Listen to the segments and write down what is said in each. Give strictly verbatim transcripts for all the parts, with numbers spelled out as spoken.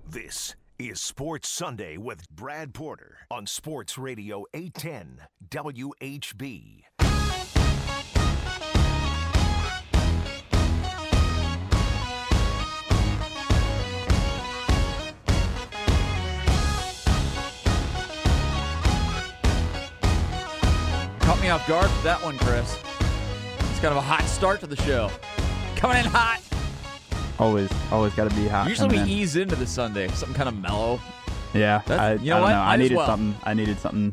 This is Sports Sunday with Brad Porter on Sports Radio eight ten W H B. Caught me off guard with that one, Chris. It's kind of a hot start to the show. Coming in hot. Always, always got to be hot. Usually we in. ease into the Sunday, something kind of mellow. Yeah, That's, I, you know I don't what? know. I Might as needed well. something. I needed something.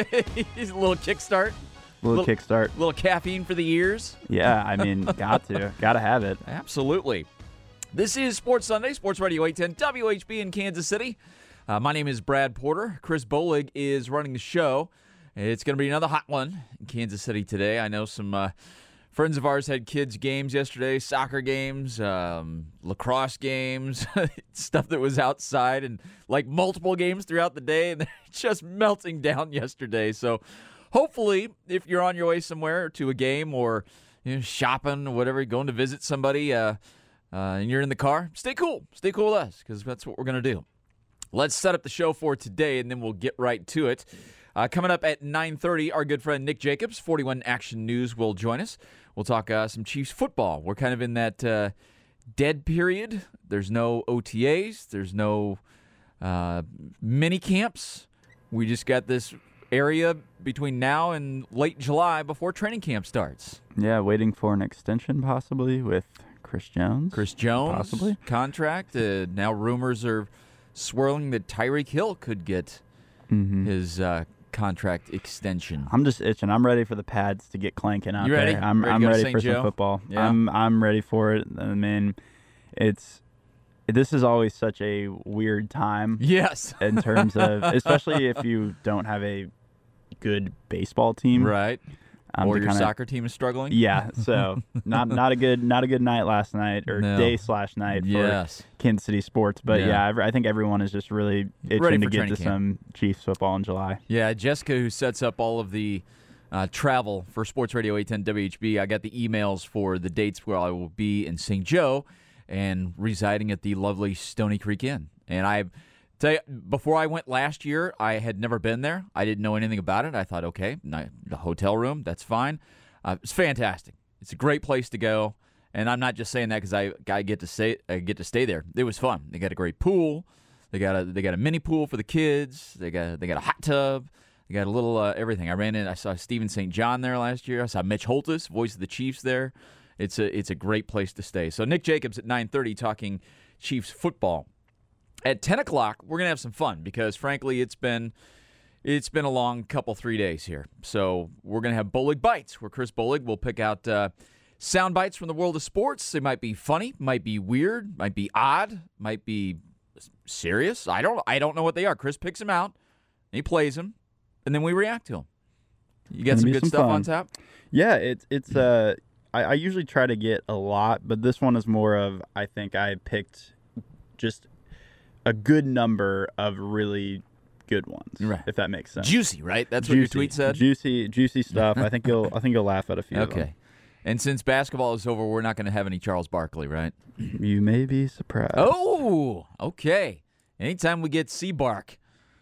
a little kickstart. Little, little kickstart. Little caffeine for the ears. Yeah, I mean, got to, got to have it. Absolutely. This is Sports Sunday, Sports Radio eight ten W H B in Kansas City. Uh, my name is Brad Porter. Chris Bolig is running the show. It's going to be another hot one in Kansas City today. I know some uh, friends of ours had kids' games yesterday, soccer games, um, lacrosse games, stuff that was outside, and like multiple games throughout the day, and they're just melting down yesterday. So hopefully, if you're on your way somewhere to a game or you know, shopping or whatever, going to visit somebody, uh, uh, and you're in the car, stay cool. Stay cool with us, because that's what we're going to do. Let's set up the show for today, and then we'll get right to it. Uh, coming up at nine thirty, our good friend Nick Jacobs, forty-one Action News, will join us. We'll talk uh, some Chiefs football. We're kind of in that uh, dead period. There's no O T As. There's no uh, mini camps. We just got this area between now and late July before training camp starts. Yeah, waiting for an extension possibly with Chris Jones. Chris Jones, possibly. Contract. Uh, now rumors are swirling that Tyreek Hill could get mm-hmm. his uh, contract extension. I'm just itching. I'm ready for the pads to get clanking out you ready? there. I'm ready I'm ready Saint for Joe? some football. Yeah. I'm I'm ready for it. I mean, it's this is always such a weird time. Yes. In terms of, especially if you don't have a good baseball team, right? Um, or your kinda, soccer team is struggling. Yeah, so not not a good not a good night last night or No. day slash night for Yes. Kansas City sports. But Yeah. yeah, I, I think everyone is just really Ready itching for to get training to camp. some Chiefs football in July. Yeah, Jessica, who sets up all of the uh, travel for Sports Radio eight ten W H B, I got the emails for the dates where I will be in Saint Joe and residing at the lovely Stony Creek Inn. And I tell you, before I went last year, I had never been there. I didn't know anything about it. I thought, okay, ni- the hotel room, that's fine. Uh, it's fantastic. It's a great place to go, and I'm not just saying that because I, I get to stay I get to stay there. It was fun. They got a great pool. They got a they got a mini pool for the kids. They got they got a hot tub. They got a little uh, everything. I ran in. I saw Steven Saint John there last year. I saw Mitch Holtis, voice of the Chiefs, there. It's a it's a great place to stay. So Nick Jacobs at nine thirty talking Chiefs football. At ten o'clock, we're gonna have some fun because frankly, it's been. It's been a long couple, three days here. So we're going to have Bolig Bites, where Chris Bolig will pick out uh, sound bites from the world of sports. They might be funny, might be weird, might be odd, might be serious. I don't I don't know what they are. Chris picks them out, and he plays them, and then we react to them. You got some good some stuff fun. on tap? Yeah, it's it's uh I, I usually try to get a lot, but this one is more of I think I picked just a good number of really good ones, right? If that makes sense. Juicy, right? That's juicy, what your tweet said. Juicy, juicy stuff. I think you'll, I think you'll laugh at a few. Okay. Of them. And since basketball is over, we're not going to have any Charles Barkley, right? You may be surprised. Oh, okay. Anytime we get C-Bark,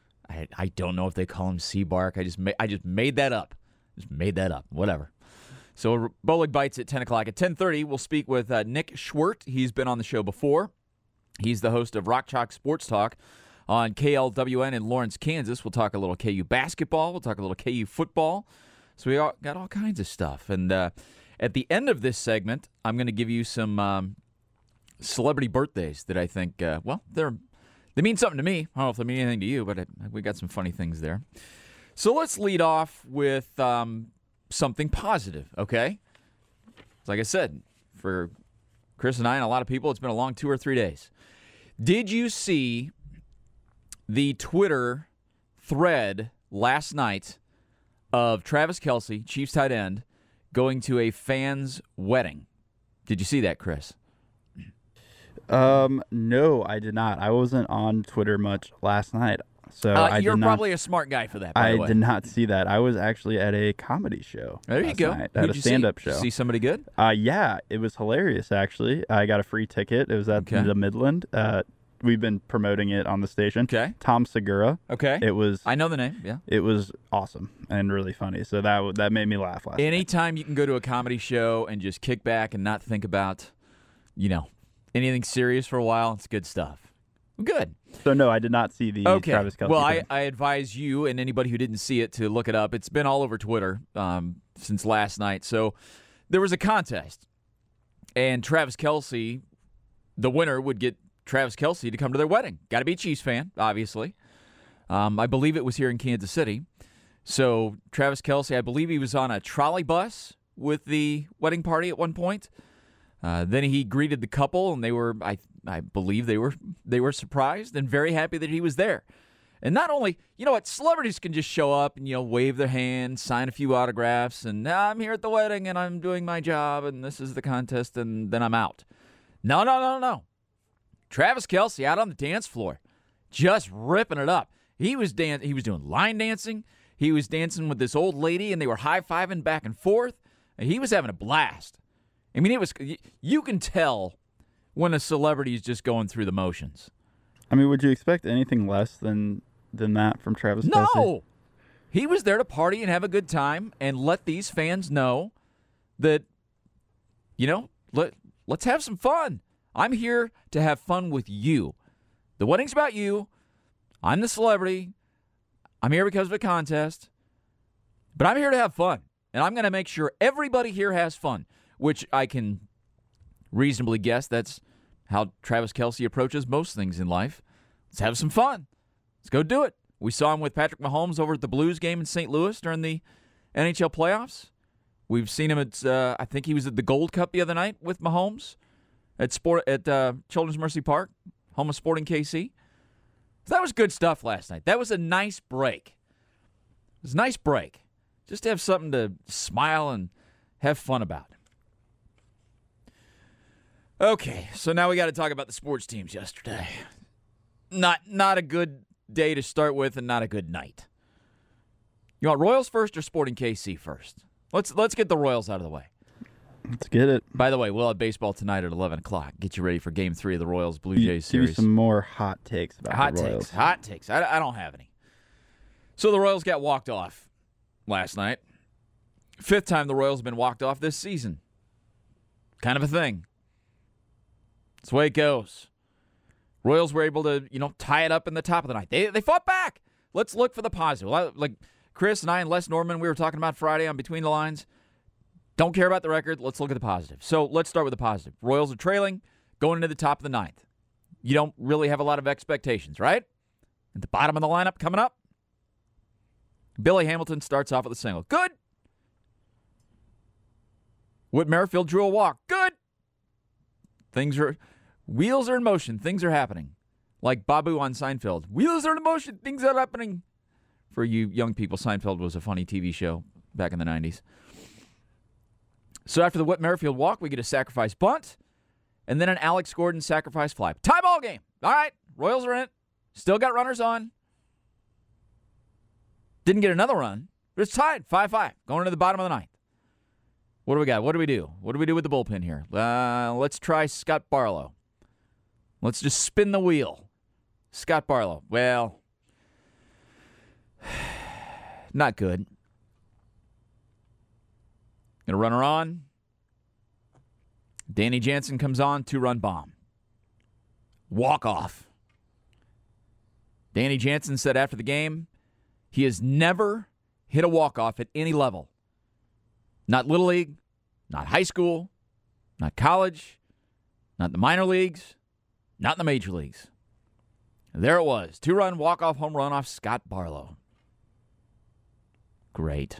I I don't know if they call him C-Bark. I just ma- I just made that up. Just made that up. Whatever. So Bolig Bites at ten o'clock. At ten thirty, we'll speak with uh, Nick Schwert. He's been on the show before. He's the host of Rock Chalk Sports Talk on K L W N in Lawrence, Kansas. We'll talk a little K U basketball. We'll talk a little K U football. So we all, got all kinds of stuff. And uh, at the end of this segment, I'm going to give you some um, celebrity birthdays that I think, uh, well, they're they mean something to me. I don't know if they mean anything to you, but I, we got some funny things there. So let's lead off with um, something positive, okay? Like I said, for Chris and I and a lot of people, it's been a long two or three days. Did you see the Twitter thread last night of Travis Kelce, Chiefs tight end, going to a fan's wedding? Did you see that, Chris? Um, no, I did not. I wasn't on Twitter much last night. So uh, I you're did probably not, a smart guy for that, by I the way. did not see that. I was actually at a comedy show. There you last go. night, Who'd at a you stand-up see? show. See somebody good? Uh, yeah, it was hilarious, actually. I got a free ticket. It was at Okay. the Midland. Uh, we've been promoting it on the station. Okay. Tom Segura. Okay. It was. I know the name. Yeah. It was awesome and really funny. So that w- that made me laugh last night. Anytime you can go to a comedy show and just kick back and not think about, you know, anything serious for a while, it's good stuff. Good. So no, I did not see the Okay. Travis Kelce. Well, I, thing. I advise you and anybody who didn't see it to look it up. It's been all over Twitter um, since last night. So there was a contest, and Travis Kelce, the winner, would get Travis Kelce to come to their wedding. Got to be a Chiefs fan, obviously. Um, I believe it was here in Kansas City. So Travis Kelce, I believe he was on a trolley bus with the wedding party at one point. Uh, then he greeted the couple, and they were, I, I believe, they were, they were surprised and very happy that he was there. And not only, you know what, celebrities can just show up and, you know, wave their hand, sign a few autographs, and ah, I'm here at the wedding and I'm doing my job and this is the contest and then I'm out. No, no, no, no. Travis Kelce out on the dance floor, just ripping it up. He was dan- He was doing line dancing. He was dancing with this old lady, and they were high-fiving back and forth. And he was having a blast. I mean, it was. You can tell when a celebrity is just going through the motions. I mean, would you expect anything less than than that from Travis No, Kelce? he was there to party and have a good time, and let these fans know that, you know, let let's have some fun. I'm here to have fun with you. The wedding's about you. I'm the celebrity. I'm here because of a contest. But I'm here to have fun. And I'm going to make sure everybody here has fun, which I can reasonably guess that's how Travis Kelce approaches most things in life. Let's have some fun. Let's go do it. We saw him with Patrick Mahomes over at the Blues game in Saint Louis during the N H L playoffs. We've seen him at, uh, I think he was at the Gold Cup the other night with Mahomes at sport at uh, Children's Mercy Park, home of Sporting K C. So that was good stuff last night. That was a nice break. It was a nice break. Just to have something to smile and have fun about. Okay, so now we got to talk about the sports teams yesterday. Not not a good day to start with and not a good night. You want Royals first or Sporting K C first? Let's let's get the Royals out of the way. Let's get it. By the way, we'll have baseball tonight at eleven o'clock. Get you ready for Game three of the Royals-Blue You- Jays give me series. some more hot takes about Hot the Royals. takes. Hot takes. I, I don't have any. So the Royals got walked off last night. Fifth time the Royals have been walked off this season. Kind of a thing. That's the way it goes. Royals were able to, you know, tie it up in the top of the night. They they fought back. Let's look for the positive. Like Chris and I and Les Norman, we were talking about Friday on Between the Lines. Don't care about the record. Let's look at the positive. So let's start with the positive. Royals are trailing, going into the top of the ninth. You don't really have a lot of expectations, right? At the bottom of the lineup coming up, Billy Hamilton starts off with a single. Good. Whit Merrifield drew a walk. Good. Things are, wheels are in motion. Things are happening. Like Babu on Seinfeld. Wheels are in motion. Things are happening. For you young people, Seinfeld was a funny T V show back in the nineties. So after the Whit Merrifield walk, we get a sacrifice bunt, and then an Alex Gordon sacrifice fly. Tie ball game. All right, Royals are in it. Still got runners on. Didn't get another run, but it's tied five five, going to the bottom of the ninth. What do we got? What do we do? What do we do with the bullpen here? Uh, let's try Scott Barlow. Let's just spin the wheel. Scott Barlow. Well, not good. Gonna run her on. Danny Jansen comes on, two-run bomb. Walk off. Danny Jansen said after the game, he has never hit a walk-off at any level. Not Little League, not high school, not college, not the minor leagues, not in the major leagues. There it was. Two-run walk-off home run off Scott Barlow. Great.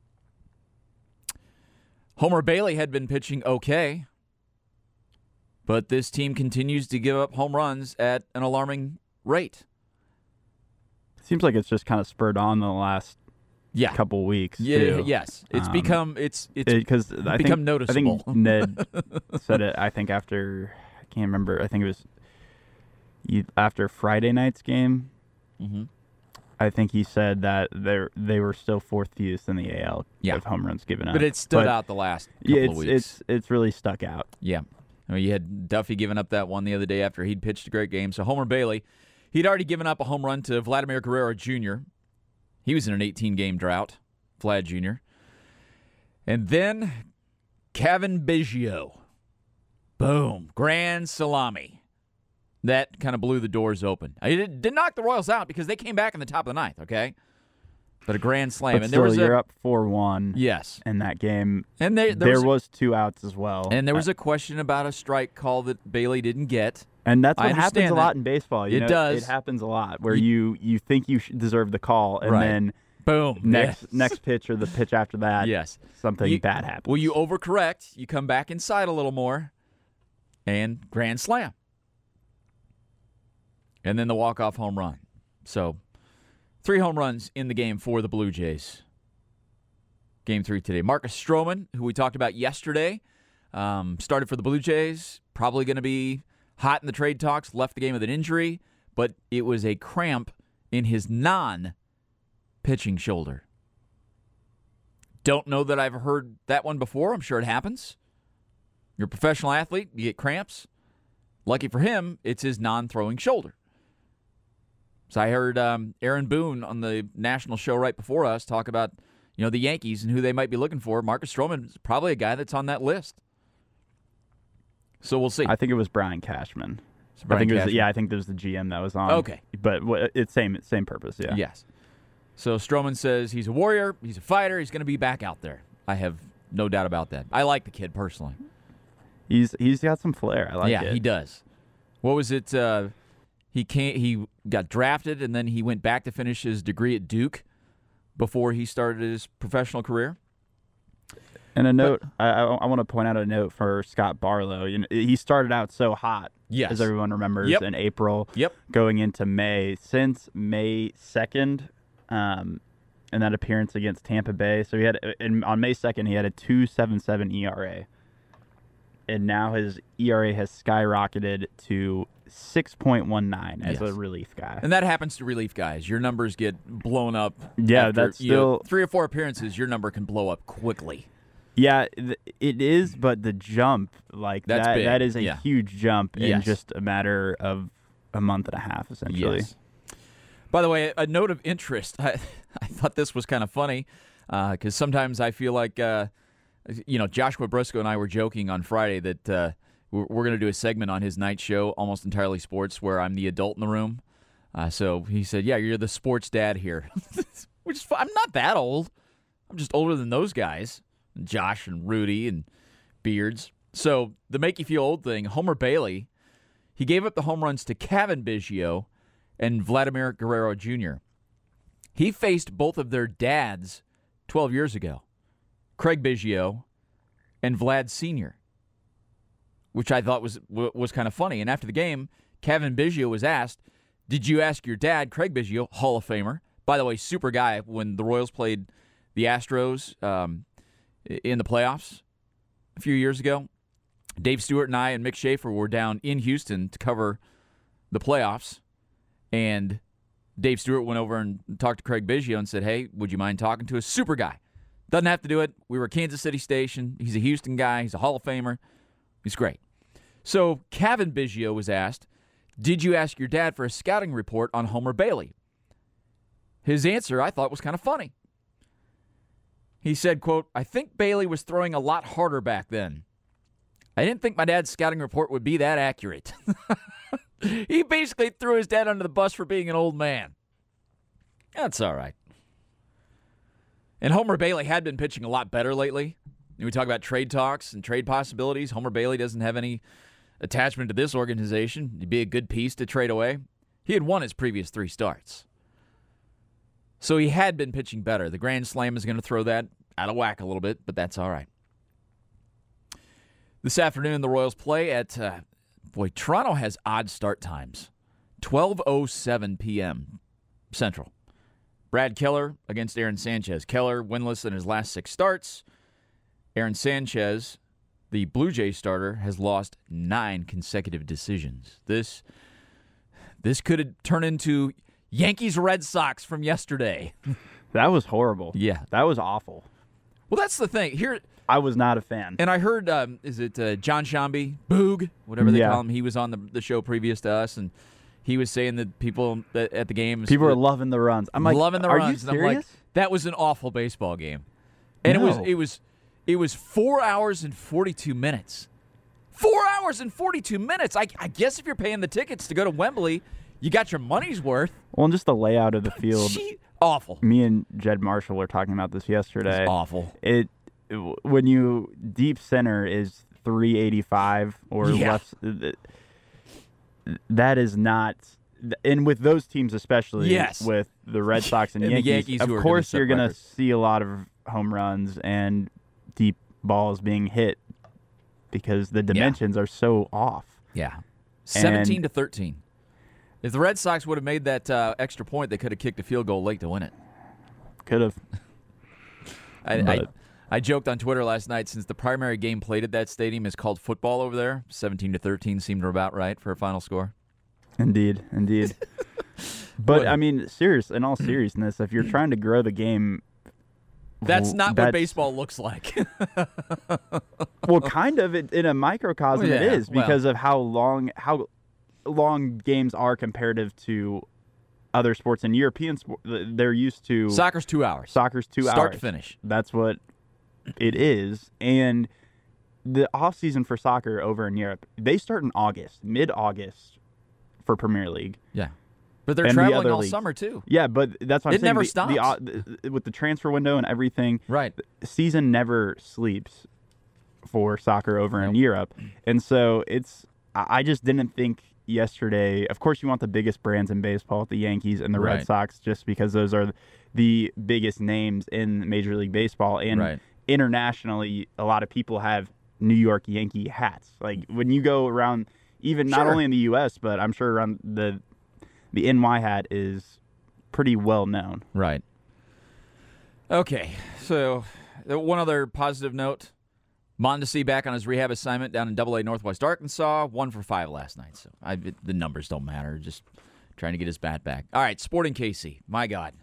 Homer Bailey had been pitching okay, but this team continues to give up home runs at an alarming rate. Seems like it's just kind of spurred on in the last Yeah. couple weeks. Yeah. too. Yes. It's Um, become it's it's because I become think, noticeable. I think Ned said it. I think after I can't remember. I think it was you- after Friday night's game. Mhm. I think he said that they they were still fourth fewest in the A L Yeah. of home runs given up. but it stood But, out the last couple Yeah, of it's weeks. it's it's really stuck out. yeah. I mean, you had Duffy giving up that one the other day after he'd pitched a great game. So Homer Bailey, he'd already given up a home run to Vladimir Guerrero Junior He was in an eighteen-game drought, Vlad Junior And then Cavan Biggio. Boom. Grand salami. That kind of blew the doors open. I did, did knock the Royals out because they came back in the top of the ninth, okay? But a grand slam. But and still, there was you're a, up four one yes. in that game. And they, there, there was, was two outs as well. And there was a question about a strike call that Bailey didn't get. And that's I what happens a that. lot in baseball. You It know, does. It happens a lot where You- you, you think you should deserve the call, and Right. then Boom. next Yes. next pitch or the pitch after that, Yes. something You- bad happens. Well, you overcorrect. You come back inside a little more, and grand slam. And then the walk-off home run. So, three home runs in the game for the Blue Jays. Game three today. Marcus Stroman, who we talked about yesterday, um, started for the Blue Jays. Probably going to be hot in the trade talks. Left the game with an injury, but it was a cramp in his non-pitching shoulder. Don't know that I've heard that one before. I'm sure it happens. You're a professional athlete. You get cramps. Lucky for him, it's his non-throwing shoulder. So I heard um, Aaron Boone on the national show right before us talk about, you know, the Yankees and who they might be looking for. Marcus Stroman is probably a guy that's on that list. So we'll see. I think it was Brian Cashman. So Brian I think it was, Cashman. yeah, I think there was the G M that was on. Okay. But what- it's same same purpose, yeah. Yes. So Stroman says he's a warrior, he's a fighter, he's going to be back out there. I have no doubt about that. I like the kid personally. He's he's got some flair. I like yeah, it. he does. What was it? Uh, he can't. He got drafted, and then he went back to finish his degree at Duke before he started his professional career. And a note, I, I, I want to point out a note for Scott Barlow. You know, he started out so hot, Yes. as everyone remembers, Yep. in April, Yep. going into May. Since May second, um, and that appearance against Tampa Bay, so he had in, on May second he had a two point seven seven E R A, and now his E R A has skyrocketed to six point one nine as Yes. a relief guy. And that happens to relief guys. Your numbers get blown up. Yeah, after, that's you know, still- three or four appearances. Your number can blow up quickly. Yeah, th- it is, but the jump, like That's that, big, that is a yeah. huge jump in Yes. just a matter of a month and a half, essentially. Yes. By the way, a note of interest. I, I thought this was kind of funny because uh, sometimes I feel like, uh, you know, Joshua Briscoe and I were joking on Friday that uh, we're, we're going to do a segment on his night show, Almost Entirely Sports, where I'm the adult in the room. Uh, so he said, yeah, you're the sports dad here. Which is fun. I'm not that old. I'm just older than those guys, Josh and Rudy and Beards. So the make you feel old thing, Homer Bailey, he gave up the home runs to Cavan Biggio and Vladimir Guerrero Junior He faced both of their dads twelve years ago, Craig Biggio and Vlad Senior, which I thought was was kind of funny. And after the game, Cavan Biggio was asked, did you ask your dad, Craig Biggio, Hall of Famer, by the way, super guy, when the Royals played the Astros um, in the playoffs a few years ago? Dave Stewart and I and Mick Schaefer were down in Houston to cover the playoffs, and Dave Stewart went over and talked to Craig Biggio and said, hey, would you mind talking to a super guy? Doesn't have to do it. We were a Kansas City station. He's a Houston guy. He's a Hall of Famer. He's great. So Cavan Biggio was asked, did you ask your dad for a scouting report on Homer Bailey? His answer, I thought, was kind of funny. He said, quote, I think Bailey was throwing a lot harder back then. I didn't think my dad's scouting report would be that accurate. He basically threw his dad under the bus for being an old man. That's all right. And Homer Bailey had been pitching a lot better lately. We talk about trade talks and trade possibilities. Homer Bailey doesn't have any attachment to this organization. He'd be a good piece to trade away. He had won his previous three starts. So he had been pitching better. The Grand Slam is going to throw that out of whack a little bit, but that's all right. This afternoon, the Royals play at, uh, boy, Toronto has odd start times. twelve oh seven p.m. Central. Brad Keller against Aaron Sanchez. Keller winless in his last six starts. Aaron Sanchez, the Blue Jays starter, has lost nine consecutive decisions. This, this could turn into Yankees-Red Sox from yesterday. That was horrible. Yeah. That was awful. Well, that's the thing here. I was not a fan. And I heard, um, is it uh, John Shambi, Boog, whatever they Yeah. call him? He was on the the show previous to us, and he was saying that people at, at the games, People are loving the runs. I'm like, loving the are runs, you and serious? I'm like, that was an awful baseball game, and No. it was it was it was four hours and forty-two minutes. Four hours and forty-two minutes. I, I guess if you're paying the tickets to go to Wembley, you got your money's worth. Well, and just the layout of the field. Gee, awful. Me and Jed Marshall were talking about this yesterday. It's awful. It when you deep center is three eighty-five or Yeah. less. That is not. And with those teams, especially Yes. with the Red Sox and, And the Yankees, Yankees of who are gonna course set you're going to records. see a lot of home runs and deep balls being hit because the dimensions are so off. Yeah. seventeen to thirteen. If the Red Sox would have made that uh, extra point, they could have kicked a field goal late to win it. Could have. I, I, But- I joked on Twitter last night, since the primary game played at that stadium is called football over there, seventeen to thirteen seemed about right for a final score. Indeed, indeed. But What? I mean, serious. In all seriousness, if you're trying to grow the game, That's w- not what that's- baseball looks like. Well, kind of it, in a microcosm, Well, it yeah, is well. because of how long how long games are comparative to other sports. And European sport, they're used to Soccer's two hours. soccer's two Start hours to finish. That's what it is. And the off season for soccer over in Europe, they start in August, mid August, for Premier League. Yeah. But they're And the traveling other all leagues. summer, too. Yeah, but that's what I'm It saying. never the, stops. The, uh, the, with the transfer window and everything, Right. season never sleeps for soccer over in Nope. Europe. And so it's I I just didn't think yesterday. Of course, you want the biggest brands in baseball, the Yankees and the Right. Red Sox, just because those are the biggest names in Major League Baseball. And Right. internationally, a lot of people have New York Yankee hats. Like when you go around, even not Sure. only in the U S, but I'm sure around the the N Y hat is pretty well known. Right. Okay. So, uh, one other positive note. Mondesi back on his rehab assignment down in Double A Northwest Arkansas. One for five last night. So, I, it- the numbers don't matter. Just trying to get his bat back. All right, Sporting K C. My God.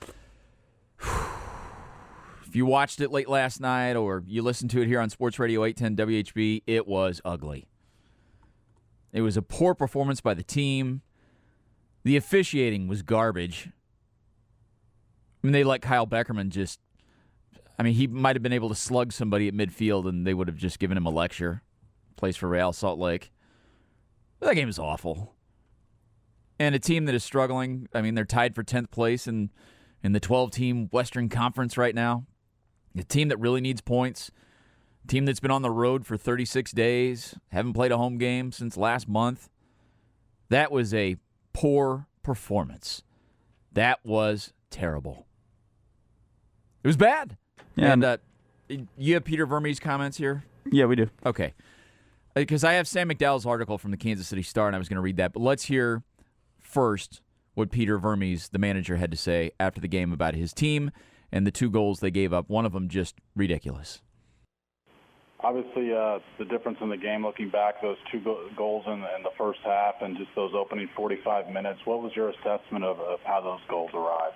If you watched it late last night or you listened to it here on Sports Radio eight ten W H B, it was ugly. It was a poor performance by the team. The officiating was garbage. I mean, they let Kyle Beckerman just, I mean, he might have been able to slug somebody at midfield and they would have just given him a lecture. Plays for Real Salt Lake. That game is awful. And a team that is struggling, I mean, they're tied for tenth place in, in the twelve-team Western Conference right now. A team that really needs points. A team that's been on the road for thirty-six days. Haven't played a home game since last month. That was a poor performance. That was terrible. It was bad. Yeah. And uh, you have Peter Vermes' comments here? Yeah, we do. Okay. Because I have Sam McDowell's article from the Kansas City Star, and I was going to read that. But let's hear first what Peter Vermes, the manager, had to say after the game about his team and the two goals they gave up. One of them just ridiculous. Obviously, uh, the difference in the game, looking back, those two go- goals in the, in the first half and just those opening forty-five minutes, what was your assessment of, of how those goals arrived?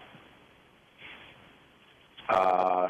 Uh,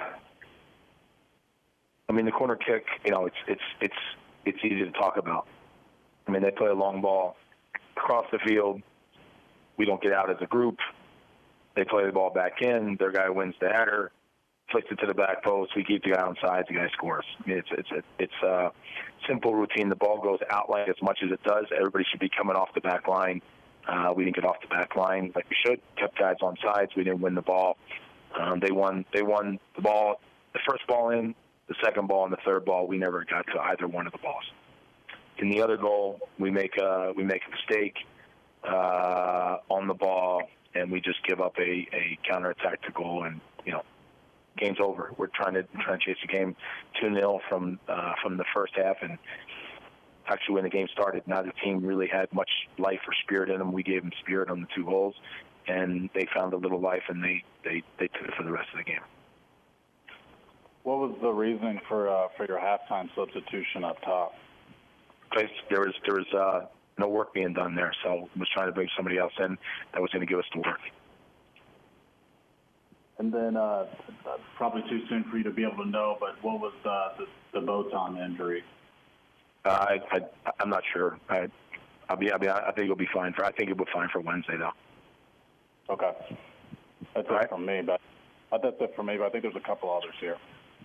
I mean, the corner kick, you know, it's it's it's it's easy to talk about. I mean, they play a long ball across the field. We don't get out as a group. They play the ball back in. Their guy wins the header, flicks it to the back post. We keep the guy on sides. The guy scores. I mean, it's it's it's a simple routine. The ball goes out line as much as it does. Everybody should be coming off the back line. Uh, we didn't get off the back line like we should. Kept guys on sides. We didn't win the ball. Um, they won. They won the ball, the first ball in, the second ball, and the third ball. We never got to either one of the balls. In the other goal, we make a we make a mistake uh, on the ball, and we just give up a, a counterattack to goal, and you know, game's over. We're trying to trying to chase the game two nil from uh, from the first half, and actually when the game started, neither team really had much life or spirit in them. We gave them spirit on the two goals, and they found a little life, and they, they, they took it for the rest of the game. What was the reasoning for uh, for your halftime substitution up top? Because there was there was uh, no work being done there, so I was trying to bring somebody else in that was going to give us the work. And then uh, probably too soon for you to be able to know, but what was uh, the, the Botan injury? Uh, I, I I'm not sure. I I'll be I mean I think it'll be fine for I think it will be fine for Wednesday though. Okay, that's All it right. from me. But that's it for me. But I think there's a couple others here.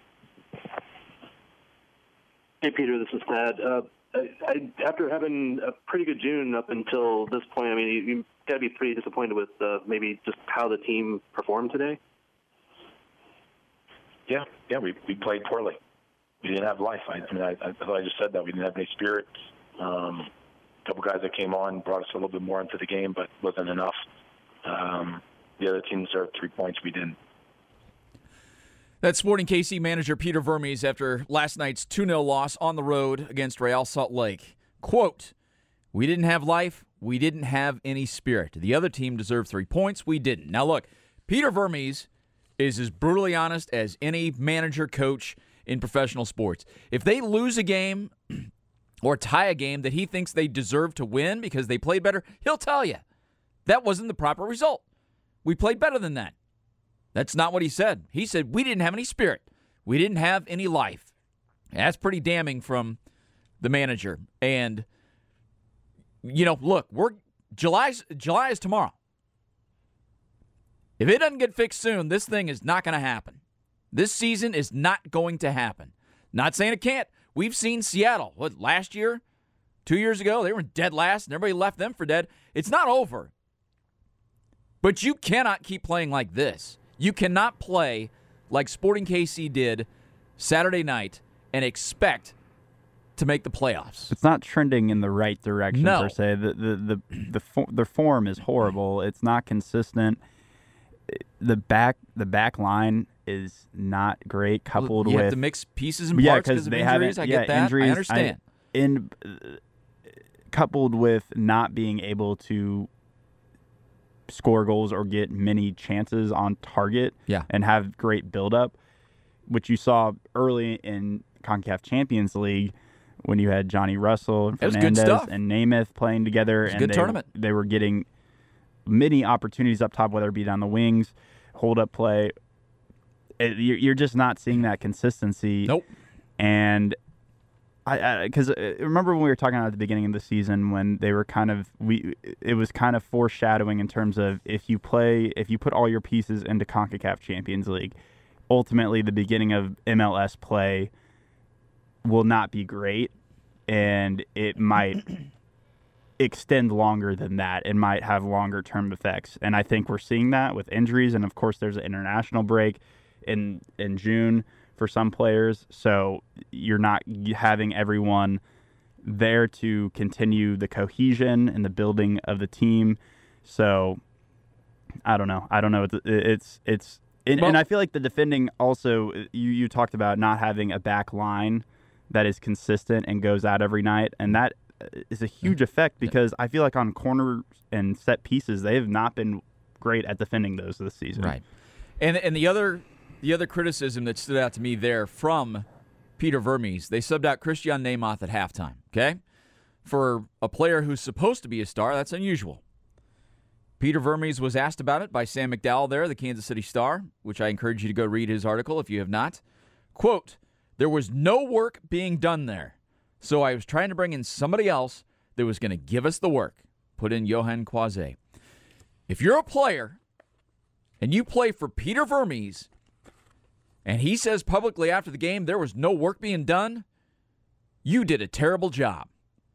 Hey, Peter, this is Thad. Uh, I, I, after having a pretty good June up until this point, I mean, you, you got to be pretty disappointed with uh, maybe just how the team performed today. Yeah, yeah, we we played poorly. We didn't have life. I, I mean, I, I thought I just said that we didn't have any spirit. Um, a couple guys that came on brought us a little bit more into the game, but wasn't enough. Um, the other team deserved three points. We didn't. That's Sporting K C manager Peter Vermes after last night's two nil loss on the road against Real Salt Lake. Quote, "We didn't have life. We didn't have any spirit. The other team deserved three points. We didn't." Now, look, Peter Vermes is as brutally honest as any manager, coach in professional sports. If they lose a game or tie a game that he thinks they deserve to win because they played better, he'll tell you that wasn't the proper result. We played better than that. That's not what he said. He said we didn't have any spirit. We didn't have any life. That's pretty damning from the manager. And, you know, look, we're July's, July is tomorrow. If it doesn't get fixed soon, this thing is not going to happen. This season is not going to happen. Not saying it can't. We've seen Seattle, what, last year, two years ago, they were dead last, and everybody left them for dead. It's not over. But you cannot keep playing like this. You cannot play like Sporting K C did Saturday night and expect to make the playoffs. It's not trending in the right direction, No. per se. The the the the, fo- the form is horrible. It's not consistent. The back the back line is not great. Coupled you with have to mix pieces and yeah, parts because of they injuries. haven't. I yeah, get that. Injuries, I understand. I, in uh, coupled with not being able to score goals or get many chances on target Yeah. and have great buildup, which you saw early in CONCACAF Champions League when you had Johnny Russell and It was good Fernandez stuff. and Namath playing together. It was a and good they, tournament. They were getting many opportunities up top, whether it be down the wings, hold-up play. It, you're, you're just not seeing that consistency. Nope. And I, because remember when we were talking about at the beginning of the season when they were kind of we, it was kind of foreshadowing in terms of if you play, if you put all your pieces into CONCACAF Champions League, ultimately the beginning of M L S play will not be great, and it might extend longer than that. It might have longer term effects, and I think we're seeing that with injuries, and of course there's an international break in in June for some players, so you're not having everyone there to continue the cohesion and the building of the team. So I don't know. I don't know. It's it's, it's and, well, and I feel like the defending also. You you talked about not having a back line that is consistent and goes out every night, and that is a huge effect because I feel like on corners and set pieces they have not been great at defending those this season. Right, and and the other. The other criticism that stood out to me there from Peter Vermes, they subbed out Christian Namath at halftime, okay? For a player who's supposed to be a star, that's unusual. Peter Vermes was asked about it by Sam McDowell there, the Kansas City Star, which I encourage you to go read his article if you have not. Quote, "There was no work being done there, so I was trying to bring in somebody else that was going to give us the work," put in Johan Quase. If you're a player and you play for Peter Vermes, and he says publicly after the game there was no work being done, you did a terrible job.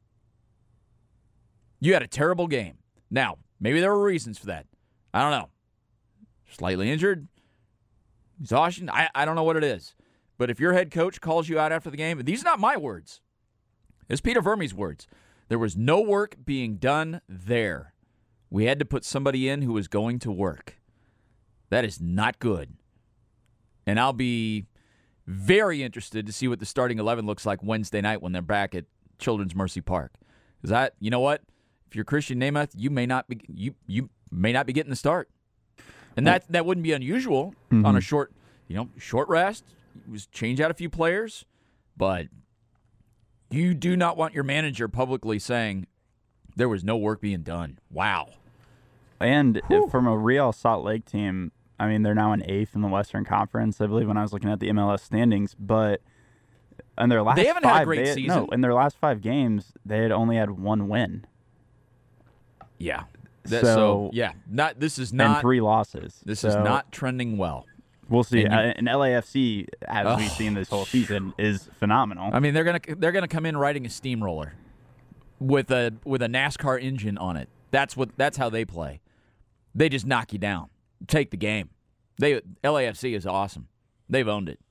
You had a terrible game. Now, maybe there were reasons for that. I don't know. Slightly injured, exhaustion, I, I don't know what it is. But if your head coach calls you out after the game, these are not my words. It's Peter Vermes' words. There was no work being done there. We had to put somebody in who was going to work. That is not good. And I'll be very interested to see what the starting eleven looks like Wednesday night when they're back at Children's Mercy Park. Because I, you know what? If you're Christian Namath, you may not be you you may not be getting the start, and that that wouldn't be unusual mm-hmm. on a short you know short rest. You was change out a few players, but you do not want your manager publicly saying there was no work being done. Wow. And Whew. From a Real Salt Lake team. I mean, they're now in eighth in the Western Conference, I believe, when I was looking at the M L S standings. But in their last they haven't five, had a great they had, season. No, in their last five games, they had only had one win. Yeah. That, so, so yeah, not this is not and three losses. This so, is not trending well. We'll see. And, you, uh, and L A F C, as oh, we've seen this whole season, is phenomenal. I mean, they're gonna they're gonna come in riding a steamroller with a with a NASCAR engine on it. That's what that's how they play. They just knock you down, take the game. They L A F C is awesome. They've owned it.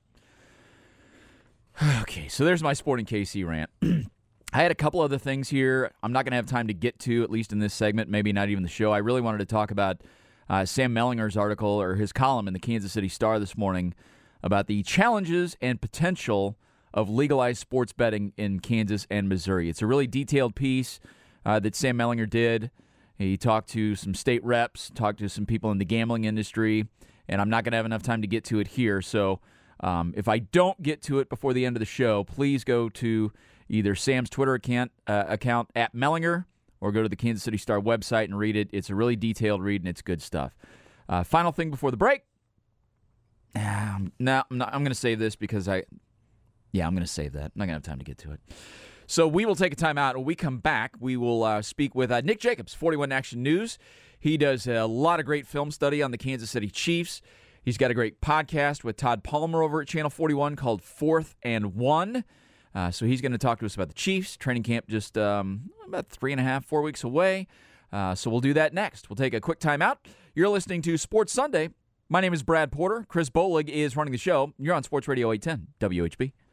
Okay, so there's my Sporting K C rant. I had a couple other things here I'm not going to have time to get to, at least in this segment, maybe not even the show. I really wanted to talk about uh, Sam Mellinger's article or his column in the Kansas City Star this morning about the challenges and potential of legalized sports betting in Kansas and Missouri. It's a really detailed piece uh, that Sam Mellinger did. He talked to some state reps, talked to some people in the gambling industry, and I'm not going to have enough time to get to it here. So um, if I don't get to it before the end of the show, please go to either Sam's Twitter account, uh, account at Mellinger, or go to the Kansas City Star website and read it. It's a really detailed read, and it's good stuff. Uh, final thing before the break. Um, no, I'm, not, I'm going to save this because I, yeah, I'm going to save that. I'm not going to have time to get to it. So we will take a time out. When we come back, we will uh, speak with uh, Nick Jacobs, forty-one Action News. He does a lot of great film study on the Kansas City Chiefs. He's got a great podcast with Todd Palmer over at Channel forty-one called Fourth and One. Uh, so he's going to talk to us about the Chiefs. Training camp just um, about three and a half, four weeks away. Uh, so we'll do that next. We'll take a quick time out. You're listening to Sports Sunday. My name is Brad Porter. Chris Bolig is running the show. You're on Sports Radio eight ten W H B.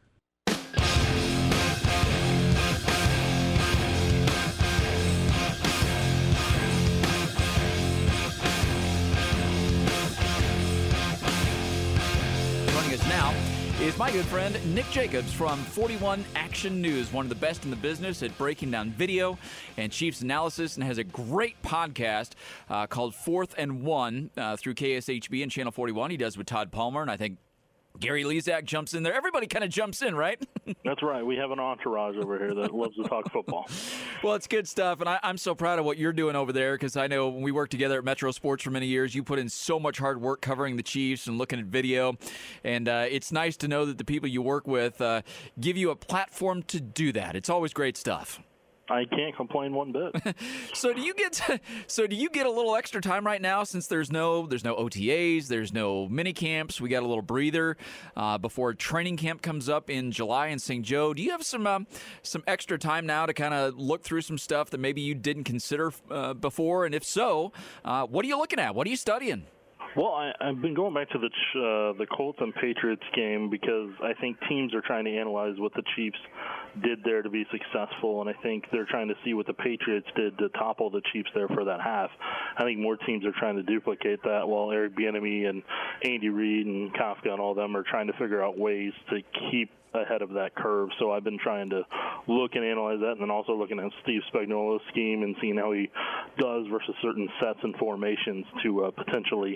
Joining us now is my good friend Nick Jacobs from forty-one Action News, one of the best in the business at breaking down video and Chiefs analysis, and has a great podcast uh, called Fourth and One uh, through K S H B and Channel forty-one. He does with Todd Palmer, and I think Gary Lezak jumps in there. Everybody kind of jumps in, right? That's right. We have an entourage over here that loves to talk football. Well, it's good stuff, and I, I'm so proud of what you're doing over there because I know when we worked together at Metro Sports for many years, you put in so much hard work covering the Chiefs and looking at video, and uh, it's nice to know that the people you work with uh, give you a platform to do that. It's always great stuff. I can't complain one bit. So do you get to, so do you get a little extra time right now since there's no there's no O T As, there's no mini camps. We got a little breather uh, before training camp comes up in July in Saint Joe. Do you have some um, some extra time now to kind of look through some stuff that maybe you didn't consider uh, before? And if so, uh, what are you looking at? What are you studying? Well, I, I've been going back to the uh, the Colts and Patriots game because I think teams are trying to analyze what the Chiefs did there to be successful, and I think they're trying to see what the Patriots did to topple the Chiefs there for that half. I think more teams are trying to duplicate that, while Eric Bieniemy and Andy Reid and Kafka and all them are trying to figure out ways to keep ahead of that curve. So I've been trying to look and analyze that, and then also looking at Steve Spagnuolo's scheme and seeing how he does versus certain sets and formations to uh, potentially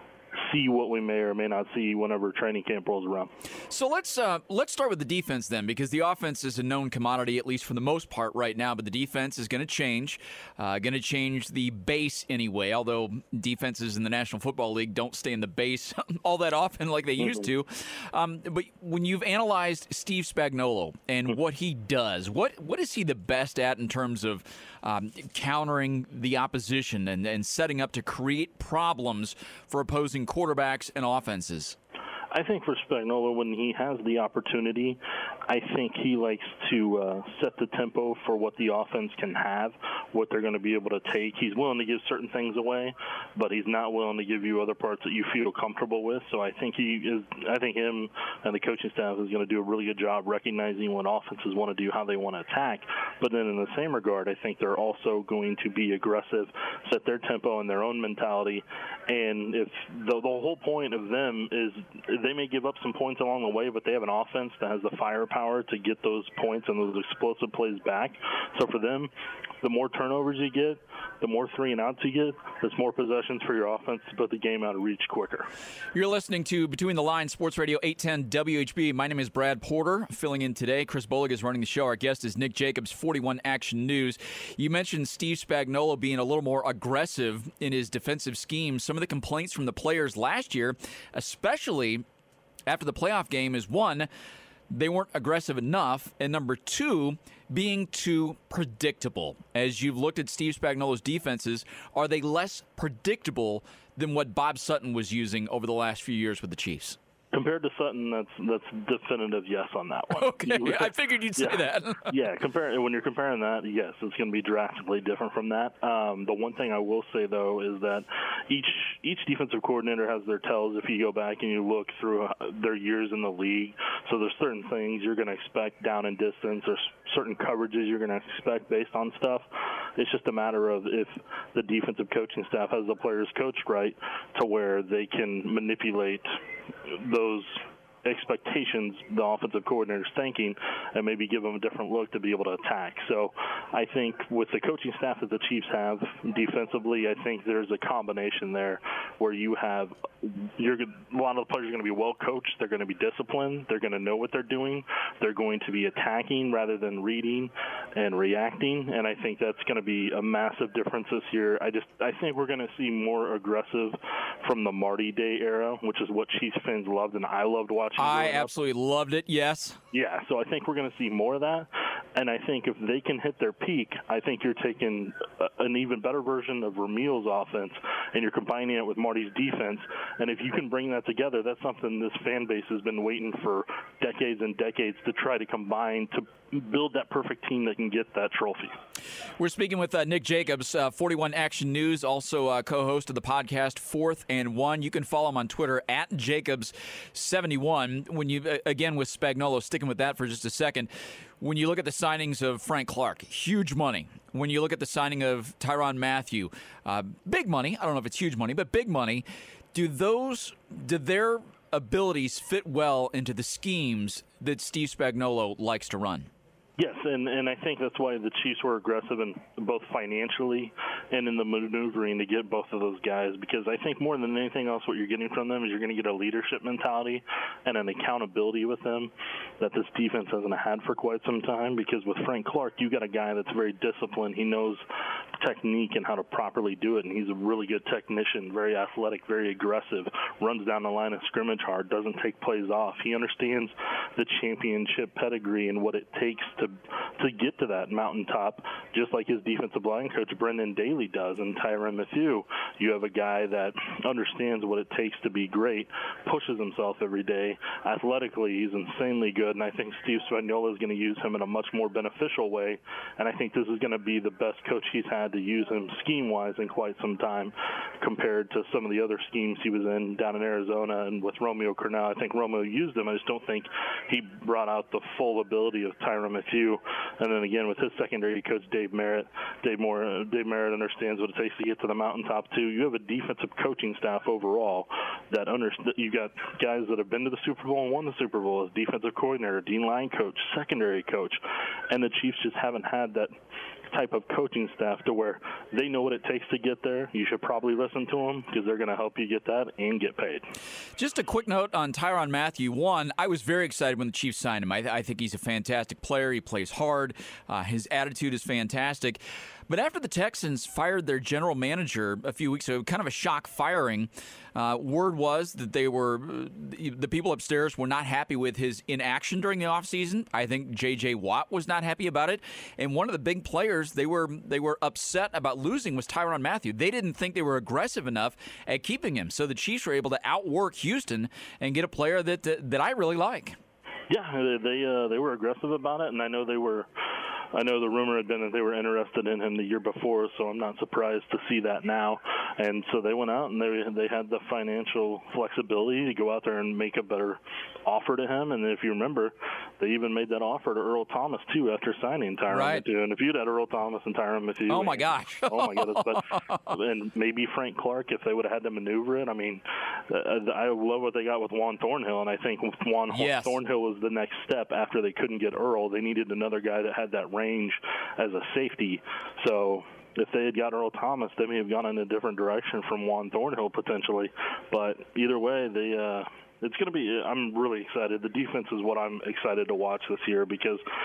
see what we may or may not see whenever training camp rolls around. So let's uh, let's start with the defense then, because the offense is a known commodity, at least for the most part right now, but the defense is going to change, uh, going to change the base anyway, although defenses in the National Football League don't stay in the base all that often like they mm-hmm. used to. Um, but when you've analyzed Steve Spagnuolo and mm-hmm. what he does, what what is he the best at in terms of um, countering the opposition and, and setting up to create problems for opposing quarterbacks and offenses? I think for Spagnuolo, when he has the opportunity, I think he likes to uh, set the tempo for what the offense can have, what they're going to be able to take. He's willing to give certain things away, but he's not willing to give you other parts that you feel comfortable with. So I think he is. I think him and the coaching staff is going to do a really good job recognizing what offenses want to do, how they want to attack. But then in the same regard, I think they're also going to be aggressive, set their tempo and their own mentality. And if the, the whole point of them is they may give up some points along the way, but they have an offense that has the firepower firepower to get those points and those explosive plays back. So for them, the more turnovers you get, the more three and outs you get, there's more possessions for your offense to put the game out of reach quicker. You're listening to Between the Lines, Sports Radio eight ten W H B. My name is Brad Porter, filling in today. Chris Bolig is running the show. Our guest is Nick Jacobs, forty-one Action News. You mentioned Steve Spagnuolo being a little more aggressive in his defensive scheme. Some of the complaints from the players last year, especially after the playoff game, is one, they weren't aggressive enough, and number two, being too predictable. As you've looked at Steve Spagnuolo's defenses, are they less predictable than what Bob Sutton was using over the last few years with the Chiefs? Compared to Sutton, that's that's definitive yes on that one. Okay, you, I figured you'd say yeah. that. yeah, compare, when you're comparing that, yes, it's going to be drastically different from that. Um, the one thing I will say, though, is that each each defensive coordinator has their tells if you go back and you look through their years in the league. So there's certain things you're going to expect down and distance, or certain coverages you're going to expect based on stuff. It's just a matter of if the defensive coaching staff has the players coached right to where they can manipulate those expectations the offensive coordinator's thinking and maybe give them a different look to be able to attack. So I think with the coaching staff that the Chiefs have defensively, I think there's a combination there where you have you're a lot of the players are going to be well coached, they're going to be disciplined, they're going to know what they're doing, they're going to be attacking rather than reading and reacting, and I think that's going to be a massive difference this year. I just I think we're going to see more aggressive from the Marty Day era, which is what Chiefs fans loved and I loved watching. I absolutely up. loved it, yes. Yeah, so I think we're going to see more of that. And I think if they can hit their peak, I think you're taking a, an even better version of Ramil's offense and you're combining it with Marty's defense. And if you can bring that together, that's something this fan base has been waiting for decades and decades to try to combine to build that perfect team that can get that trophy. We're speaking with uh, Nick Jacobs, uh, forty-one Action News, also uh, co-host of the podcast Fourth and One. You can follow him on Twitter at Jacobs seventy-one. When you, again, with Spagnuolo, sticking with that for just a second, when you look at the signings of Frank Clark, huge money. When you look at the signing of Tyrann Mathieu, uh, big money. I don't know if it's huge money, but big money. Do those, do their abilities fit well into the schemes that Steve Spagnuolo likes to run? Yes, and, and I think that's why the Chiefs were aggressive in both financially and in the maneuvering to get both of those guys, because I think more than anything else what you're getting from them is you're going to get a leadership mentality and an accountability with them that this defense hasn't had for quite some time, because with Frank Clark, you got a guy that's very disciplined. He knows technique and how to properly do it, and he's a really good technician, very athletic, very aggressive, runs down the line of scrimmage hard, doesn't take plays off. He understands the championship pedigree and what it takes to to get to that mountaintop, just like his defensive line coach Brendan Daly does. And Tyrann Mathieu, you have a guy that understands what it takes to be great, pushes himself every day. Athletically, he's insanely good, and I think Steve Spagnuolo is going to use him in a much more beneficial way, and I think this is going to be the best coach he's had to use him scheme-wise in quite some time compared to some of the other schemes he was in down in Arizona and with Romeo Crennel. I think Romeo used him. I just don't think he brought out the full ability of Tyrann Mathieu. And then again, with his secondary coach, Dave Merritt, Dave Moore, uh, Dave Merritt understands what it takes to get to the mountaintop too. You have a defensive coaching staff overall that understands. You got guys that have been to the Super Bowl and won the Super Bowl as defensive coordinator, D-line coach, secondary coach, and the Chiefs just haven't had that type of coaching staff to where they know what it takes to get there. You should probably listen to them because they're going to help you get that and get paid. Just a quick note on Tyrann Mathieu. One, I was very excited when the Chiefs signed him. I, I think he's a fantastic player. He plays hard. Uh, his attitude is fantastic. But after the Texans fired their general manager a few weeks ago, kind of a shock firing, uh, word was that they were the people upstairs were not happy with his inaction during the offseason. I think J J. Watt was not happy about it. And one of the big players they were they were upset about losing was Tyrann Mathieu. They didn't think they were aggressive enough at keeping him. So the Chiefs were able to outwork Houston and get a player that that, that I really like. Yeah, they uh, they were aggressive about it, and I know they were. I know the rumor had been that they were interested in him the year before, so I'm not surprised to see that now. And so they went out and they they had the financial flexibility to go out there and make a better offer to him. And if you remember, they even made that offer to Earl Thomas too after signing Tyrann right. Mathieu. And if you'd had Earl Thomas and Tyrann Mathieu, oh my gosh, oh my goodness, but and maybe Frank Clark if they would have had to maneuver it. I mean, uh, I love what they got with Juan Thornhill, and I think Juan yes. Thornhill was the next step after they couldn't get Earl. They needed another guy that had that range as a safety. So if they had got Earl Thomas, they may have gone in a different direction from Juan Thornhill potentially. But either way, they uh, it's going to be – I'm really excited. The defense is what I'm excited to watch this year because –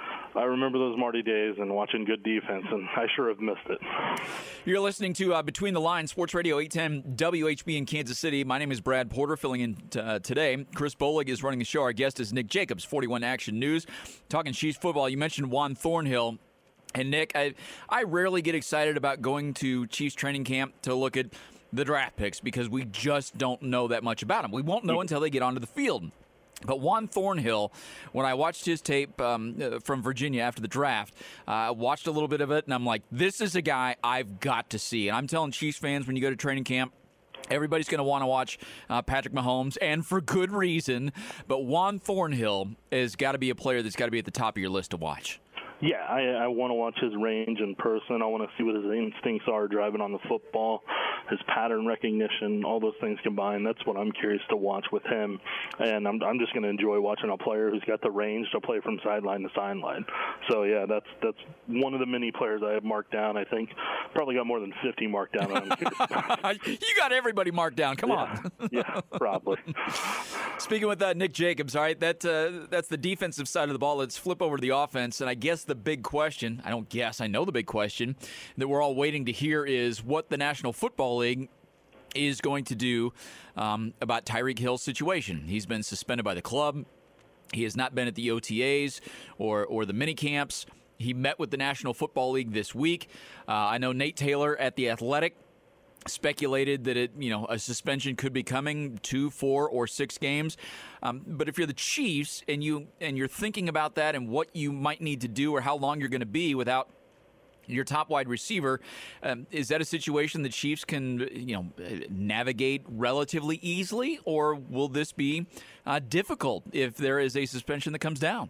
I remember those Marty days and watching good defense, and I sure have missed it. You're listening to uh, Between the Lines, Sports Radio eight ten W H B in Kansas City. My name is Brad Porter, filling in t- uh, today. Chris Bolig is running the show. Our guest is Nick Jacobs, forty-one Action News. Talking Chiefs football, you mentioned Juan Thornhill. And, Nick, I, I rarely get excited about going to Chiefs training camp to look at the draft picks because we just don't know that much about them. We won't know until they get onto the field. But Juan Thornhill, when I watched his tape um, uh, from Virginia after the draft, I uh, watched a little bit of it, and I'm like, this is a guy I've got to see. And I'm telling Chiefs fans, when you go to training camp, everybody's going to want to watch uh, Patrick Mahomes, and for good reason. But Juan Thornhill has got to be a player that's got to be at the top of your list to watch. Yeah, I, I want to watch his range in person. I want to see what his instincts are driving on the football, his pattern recognition, all those things combined. That's what I'm curious to watch with him. And I'm, I'm just going to enjoy watching a player who's got the range to play from sideline to sideline. So, yeah, that's that's one of the many players I have marked down. I think probably got more than fifty marked down. I'm curious about. You got everybody marked down. Come yeah, on. yeah, probably. Speaking with uh, Nick Jacobs, all right, that, uh, that's the defensive side of the ball. Let's flip over to the offense. And I guess the big question, I don't guess, I know the big question that we're all waiting to hear is what the National Football League is going to do um, about Tyreek Hill's situation. He's been suspended by the club. He has not been at the O T As or, or the mini camps. He met with the National Football League this week. Uh, I know Nate Taylor at The Athletic speculated that it, you know, a suspension could be coming, two, four, or six games. Um, but if you're the Chiefs and you and you're thinking about that and what you might need to do or how long you're going to be without your top wide receiver, um, is that a situation the Chiefs can, you know, navigate relatively easily, or will this be uh, difficult if there is a suspension that comes down?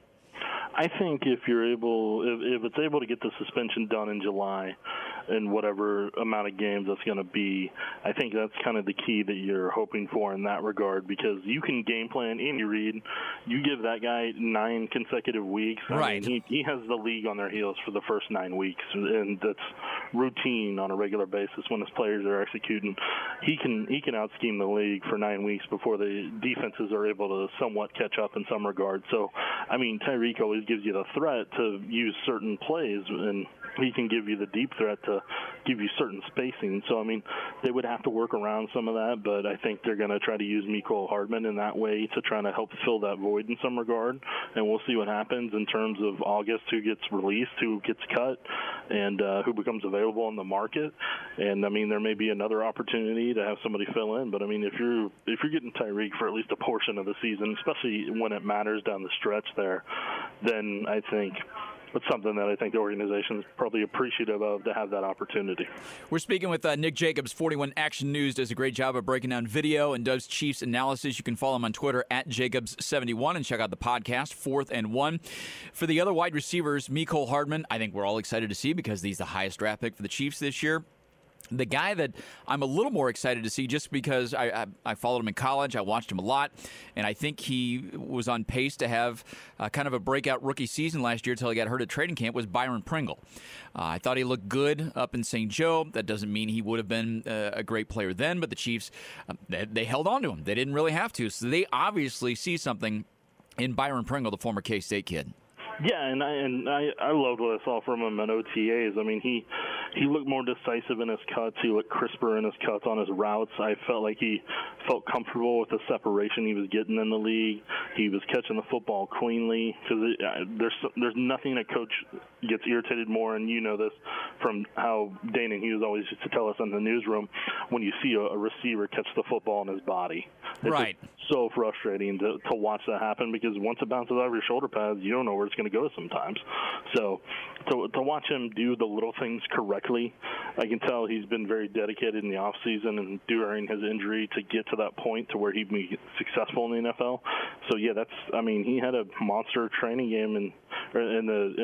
I think if you're able, if, if it's able to get the suspension done in July, in whatever amount of games that's going to be, I think that's kind of the key that you're hoping for in that regard, because you can game plan Andy Reid. You give that guy nine consecutive weeks. I right. mean, he, he has the league on their heels for the first nine weeks, and that's routine on a regular basis when his players are executing. He can he can out-scheme the league for nine weeks before the defenses are able to somewhat catch up in some regard. So, I mean, Tyreek always gives you the threat to use certain plays, and he can give you the deep threat to give you certain spacing. So, I mean, they would have to work around some of that, but I think they're going to try to use Mecole Hardman in that way to try to help fill that void in some regard, and we'll see what happens in terms of August, who gets released, who gets cut, and uh, who becomes available on the market. And, I mean, there may be another opportunity to have somebody fill in, but, I mean, if you're if you're getting Tyreek for at least a portion of the season, especially when it matters down the stretch there, then I think it's something that I think the organization is probably appreciative of, to have that opportunity. We're speaking with uh, Nick Jacobs. forty-one Action News does a great job of breaking down video and does Chiefs analysis. You can follow him on Twitter at Jacobs seventy-one and check out the podcast, Fourth and One. For the other wide receivers, Mecole Hardman, I think we're all excited to see because he's the highest draft pick for the Chiefs this year. The guy that I'm a little more excited to see, just because I, I, I followed him in college, I watched him a lot, and I think he was on pace to have uh, kind of a breakout rookie season last year until he got hurt at training camp, was Byron Pringle. Uh, I thought he looked good up in Saint Joe. That doesn't mean he would have been uh, a great player then, but the Chiefs, uh, they, they held on to him. They didn't really have to, so they obviously see something in Byron Pringle, the former K-State kid. Yeah, and I and I, I loved what I saw from him at O T As. I mean, he he looked more decisive in his cuts. He looked crisper in his cuts on his routes. I felt like he felt comfortable with the separation he was getting in the league. He was catching the football cleanly. Because there's there's nothing a coach gets irritated more, and you know this from how Dana Hughes always used to tell us in the newsroom, when you see a, a receiver catch the football in his body. It's right. so frustrating to, to watch that happen, because once it bounces out of your shoulder pads, you don't know where it's going to go sometimes. So to, to watch him do the little things correctly, I can tell he's been very dedicated in the offseason and during his injury to get to that point to where he'd be successful in the N F L. So, yeah, that's – I mean, he had a monster training game in, in the in the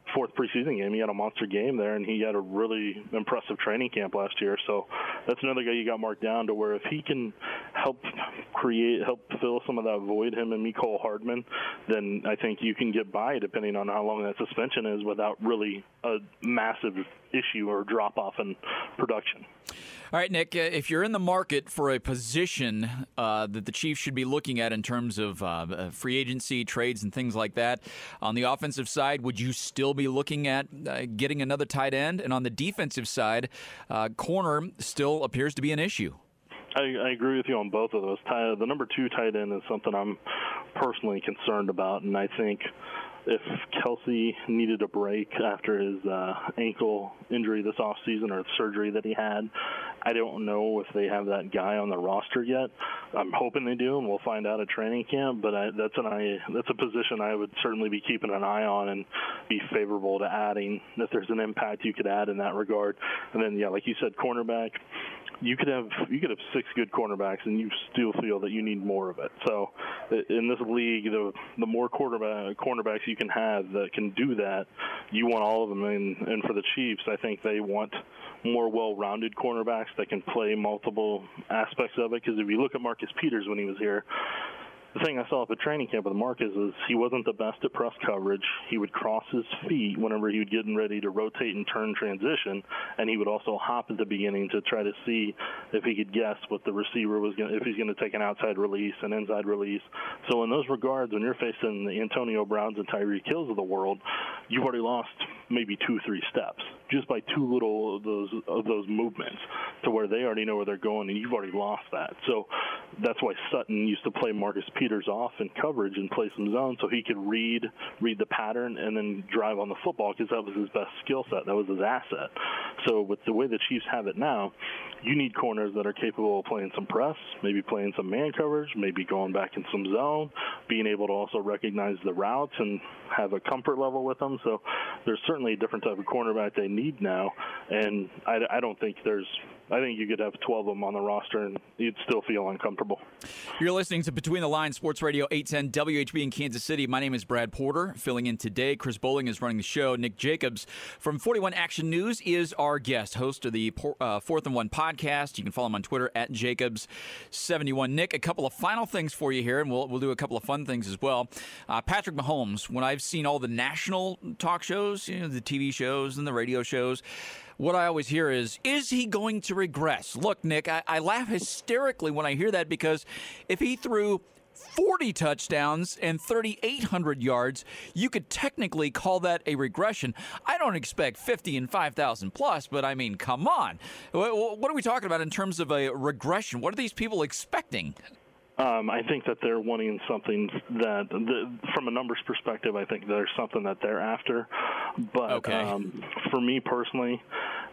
fourth preseason game. He had a monster game there, and he had a really impressive training camp last year. So that's another guy you got marked down to where if he can help create, help fill some of that void, him and Mecole Hardman, then I think you can get by depending on how long that suspension is without really a massive issue or drop-off in production. All right, Nick, uh, if you're in the market for a position uh, that the Chiefs should be looking at in terms of uh, free agency, trades, and things like that, on the offensive side, would you still be looking at uh, getting another tight end? And on the defensive side, uh, corner still appears to be an issue. I, I agree with you on both of those. The number two tight end is something I'm personally concerned about, and I think if Kelsey needed a break after his uh, ankle injury this offseason or surgery that he had, I don't know if they have that guy on the roster yet. I'm hoping they do, and we'll find out at training camp. But I, that's an I that's a position I would certainly be keeping an eye on and be favorable to adding if there's an impact you could add in that regard. And then, yeah, like you said, cornerback. You could have you could have six good cornerbacks, and you still feel that you need more of it. So, in this league, the the more quarterback cornerbacks you can have that can do that, you want all of them. And, and for the Chiefs, I think they want more well-rounded cornerbacks that can play multiple aspects of it. Because if you look at Marcus Peters when he was here, the thing I saw at the training camp with Marcus is he wasn't the best at press coverage. He would cross his feet whenever he would get ready to rotate and turn transition, and he would also hop at the beginning to try to see if he could guess what the receiver was going, if he's going to take an outside release, an inside release. So in those regards, when you're facing the Antonio Browns and Tyreek Hills of the world, you've already lost maybe two, three steps just by two little of those of those movements to where they already know where they're going, and you've already lost that. So that's why Sutton used to play Marcus Peters off in coverage and play some zone so he could read read the pattern and then drive on the football, because that was his best skill set. That was his asset. So with the way the Chiefs have it now, you need corners that are capable of playing some press, maybe playing some man coverage, maybe going back in some zone, being able to also recognize the routes and have a comfort level with them. So there's certainly a different type of cornerback they need now, and I, I don't think there's I think you could have twelve of them on the roster, and you'd still feel uncomfortable. You're listening to Between the Lines, Sports Radio eight ten W H B in Kansas City. My name is Brad Porter, filling in today. Chris Bowling is running the show. Nick Jacobs from forty-one Action News is our guest, host of the uh, Fourth and One podcast. You can follow him on Twitter at Jacobs seventy-one. Nick, a couple of final things for you here, and we'll we'll do a couple of fun things as well. Uh, Patrick Mahomes, when I've seen all the national talk shows, you know, the T V shows and the radio shows, what I always hear is, is he going to regress? Look, Nick, I, I laugh hysterically when I hear that, because if he threw forty touchdowns and thirty-eight hundred yards, you could technically call that a regression. I don't expect fifty and five thousand plus, but I mean, come on. What, what are we talking about in terms of a regression? What are these people expecting? Um, I think that they're wanting something that, the, from a numbers perspective, I think there's something that they're after. But okay. um, for me personally,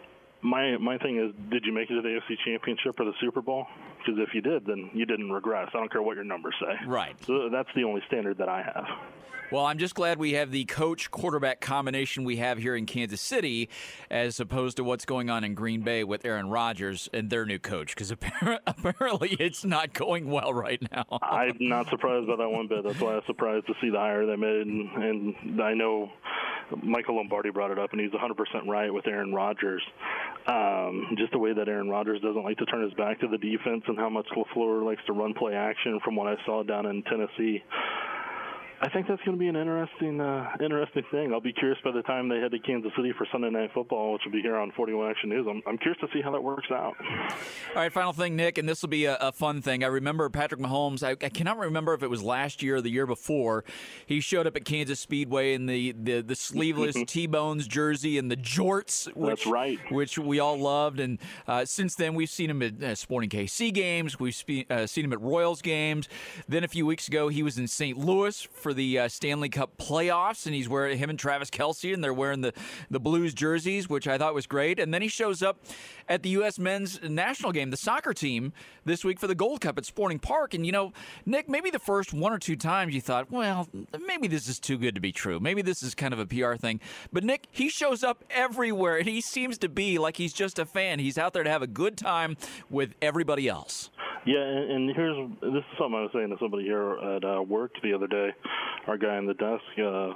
my my thing is, did you make it to the A F C Championship or the Super Bowl? Because if you did, then you didn't regress. I don't care what your numbers say. Right. So that's the only standard that I have. Well, I'm just glad we have the coach-quarterback combination we have here in Kansas City, as opposed to what's going on in Green Bay with Aaron Rodgers and their new coach, because apparently it's not going well right now. I'm not surprised by that one bit. That's why I was surprised to see the hire they made. And, and I know Michael Lombardi brought it up, and he's one hundred percent right with Aaron Rodgers. Um, just the way that Aaron Rodgers doesn't like to turn his back to the defense, and how much LaFleur likes to run play action from what I saw down in Tennessee. I think that's going to be an interesting uh, interesting thing. I'll be curious by the time they head to Kansas City for Sunday Night Football, which will be here on forty-one Action News. I'm, I'm curious to see how that works out. All right, final thing, Nick, and this will be a, a fun thing. I remember Patrick Mahomes. I, I cannot remember if it was last year or the year before. He showed up at Kansas Speedway in the, the, the sleeveless T-Bones jersey and the jorts, which, that's right. which we all loved. And uh, since then, we've seen him at uh, Sporting K C games. We've spe- uh, seen him at Royals games. Then a few weeks ago, he was in Saint Louis for the uh, Stanley Cup playoffs, and he's wearing him and Travis Kelce, and they're wearing the, the Blues jerseys, which I thought was great. And then he shows up at the U S men's national game, the soccer team, this week for the Gold Cup at Sporting Park. And, you know, Nick, maybe the first one or two times you thought, well, maybe this is too good to be true. Maybe this is kind of a P R thing. But, Nick, he shows up everywhere, and he seems to be like he's just a fan. He's out there to have a good time with everybody else. Yeah, and, and here's this is something I was saying to somebody here at uh, work the other day. Our guy in the desk, uh,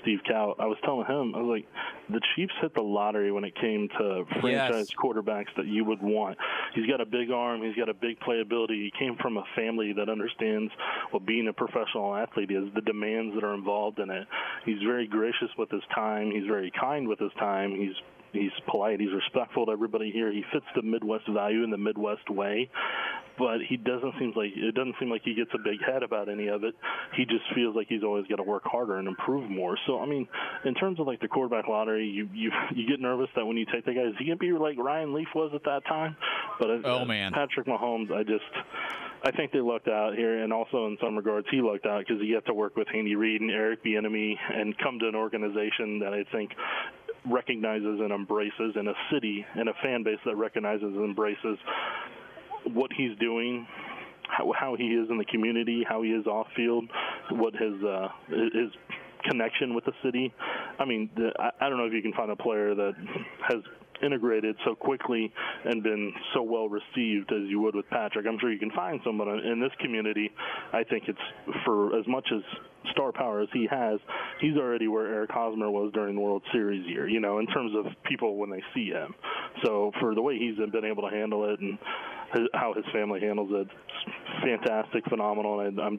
Steve Cow. I was telling him, I was like, the Chiefs hit the lottery when it came to franchise yes. quarterbacks that you would want. He's got a big arm. He's got a big playability. He came from a family that understands what being a professional athlete is, the demands that are involved in it. He's very gracious with his time. He's very kind with his time. He's He's polite. He's respectful to everybody here. He fits the Midwest value in the Midwest way, but he doesn't seem like it doesn't seem like he gets a big head about any of it. He just feels like he's always got to work harder and improve more. So, I mean, in terms of like the quarterback lottery, you you you get nervous that when you take the guy, is he gonna be like Ryan Leaf was at that time? But oh uh, man, Patrick Mahomes, I just. I think they lucked out here, and also in some regards he lucked out because he got to work with Andy Reid and Eric Bieniemy and come to an organization that I think recognizes and embraces, in a city and a fan base that recognizes and embraces what he's doing, how, how he is in the community, how he is off field, what his uh, his connection with the city. I mean, the, I, I don't know if you can find a player that has integrated so quickly and been so well received as you would with Patrick. I'm sure you can find someone in this community. I think it's, for as much as star power as he has, he's already where Eric Hosmer was during the World Series year, you know, in terms of people when they see him. So for the way he's been able to handle it and his, how his family handles it, it's fantastic, phenomenal. And I'm,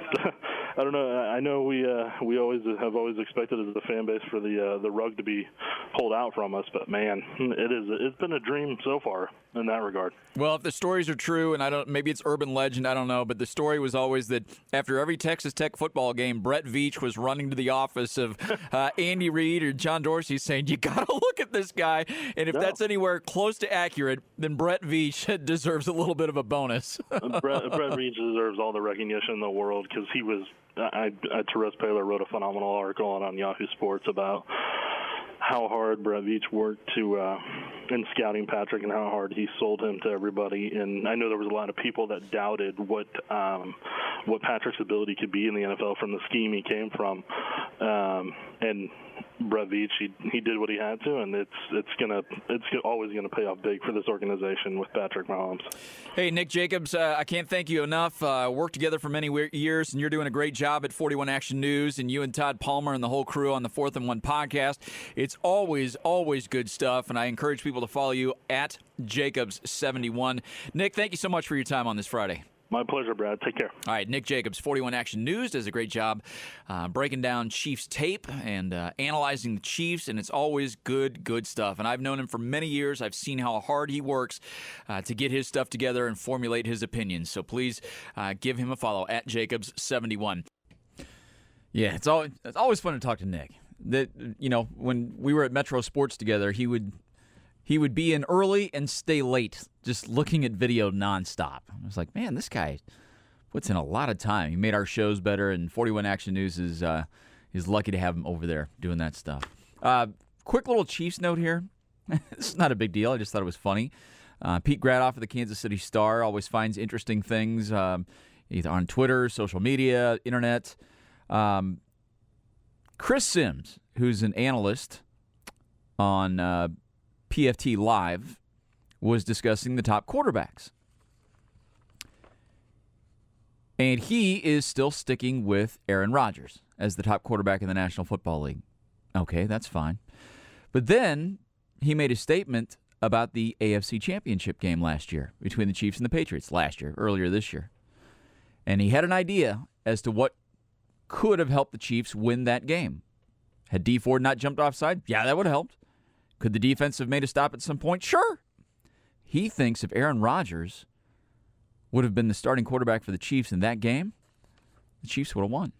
I don't know. I know we uh, we always have always expected as a fan base for the uh, the rug to be pulled out from us, but man, it is it's been a dream so far in that regard. Well, if the stories are true, and I don't, maybe it's urban legend, I don't know, but the story was always that after every Texas Tech football game, Brett Veach was running to the office of uh, Andy Reid or John Dorsey saying, "You got to look at this guy," and if no. that's anywhere close to accurate, then Brett Veach deserves a little bit of a bonus. Brett, Brett Veach deserves all the recognition in the world because he was. I, I Therese Paylor wrote a phenomenal article on, on Yahoo Sports about how hard Brett Veach worked to uh, in scouting Patrick and how hard he sold him to everybody. And I know there was a lot of people that doubted what um, what Patrick's ability could be in the N F L from the scheme he came from. Um, and Brett Veach, he, he did what he had to, and it's it's gonna it's always gonna pay off big for this organization with Patrick Mahomes. Hey, Nick Jacobs, uh, I can't thank you enough. Uh, worked together for many years, and you're doing a great job at forty-one Action News, and you and Todd Palmer and the whole crew on the Fourth and One podcast. It's always, always good stuff, and I encourage people to follow you at Jacobs seventy-one. Nick, thank you so much for your time on this Friday. My pleasure, Brad. Take care. All right, Nick Jacobs, forty-one Action News, does a great job uh, breaking down Chiefs tape and uh, analyzing the Chiefs, and it's always good, good stuff. And I've known him for many years. I've seen how hard he works uh, to get his stuff together and formulate his opinions. So please uh, give him a follow at Jacobs seventy-one. Yeah, it's always, it's always fun to talk to Nick. That, you know, when we were at Metro Sports together, he would he would be in early and stay late, just looking at video nonstop. I was like, man, this guy puts in a lot of time. He made our shows better, and forty-one Action News is uh, is lucky to have him over there doing that stuff. Uh, quick little Chiefs note here. This is not a big deal. I just thought it was funny. Uh, Pete Gradoff of the Kansas City Star always finds interesting things um, either on Twitter, social media, internet. Um, Chris Sims, who's an analyst on uh, P F T Live, was discussing the top quarterbacks. And he is still sticking with Aaron Rodgers as the top quarterback in the National Football League. Okay, that's fine. But then he made a statement about the A F C Championship game last year between the Chiefs and the Patriots last year, earlier this year. And he had an idea as to what could have helped the Chiefs win that game. Had Dee Ford not jumped offside? Yeah, that would have helped. Could the defense have made a stop at some point? Sure. He thinks if Aaron Rodgers would have been the starting quarterback for the Chiefs in that game, the Chiefs would have won.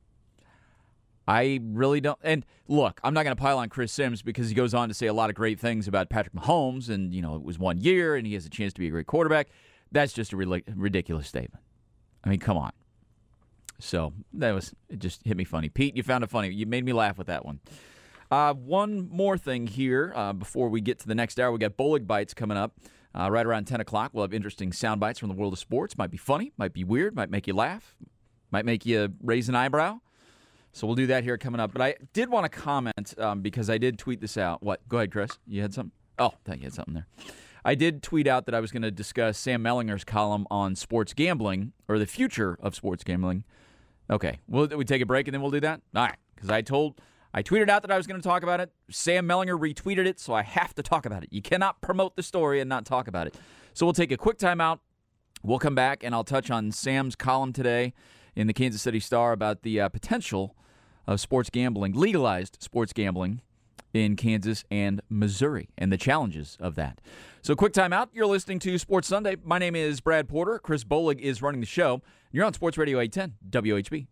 I really don't. And look, I'm not going to pile on Chris Sims because he goes on to say a lot of great things about Patrick Mahomes, and you know it was one year and he has a chance to be a great quarterback. That's just a ridiculous statement. I mean, come on. So that was it. Just hit me funny. Pete, you found it funny. You made me laugh with that one. Uh, one more thing here uh, before we get to the next hour. We got Bowling Bites coming up uh, right around ten o'clock. We'll have interesting sound bites from the world of sports. Might be funny, might be weird, might make you laugh, might make you raise an eyebrow. So we'll do that here coming up. But I did want to comment um, because I did tweet this out. What? Go ahead, Chris. You had something? Oh, thought you had something there. I did tweet out that I was going to discuss Sam Mellinger's column on sports gambling, or the future of sports gambling. Okay. Will we take a break and then we'll do that? All right. Because I told I tweeted out that I was going to talk about it. Sam Mellinger retweeted it, so I have to talk about it. You cannot promote the story and not talk about it. So we'll take a quick timeout. We'll come back, and I'll touch on Sam's column today in the Kansas City Star about the uh, potential of sports gambling, legalized sports gambling in Kansas and Missouri, and the challenges of that. So quick timeout. You're listening to Sports Sunday. My name is Brad Porter. Chris Bolig is running the show. You're on Sports Radio eight ten, W H B.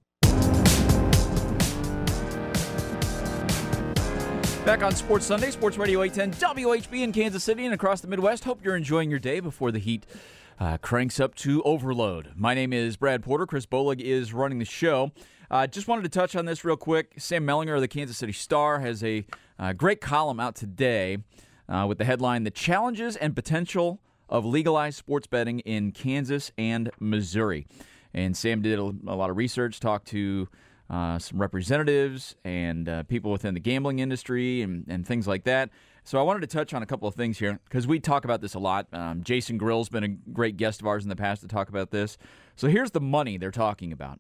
Back on Sports Sunday, Sports Radio eight ten, W H B in Kansas City and across the Midwest. Hope you're enjoying your day before the heat uh, cranks up to overload. My name is Brad Porter. Chris Bolig is running the show. Uh, just wanted to touch on this real quick. Sam Mellinger of the Kansas City Star has a uh, great column out today uh, with the headline, The Challenges and Potential of Legalized Sports Betting in Kansas and Missouri. And Sam did a, a lot of research, talked to uh, some representatives and uh, people within the gambling industry and, and things like that. So I wanted to touch on a couple of things here because we talk about this a lot. Um, Jason Grill's been a great guest of ours in the past to talk about this. So here's the money they're talking about.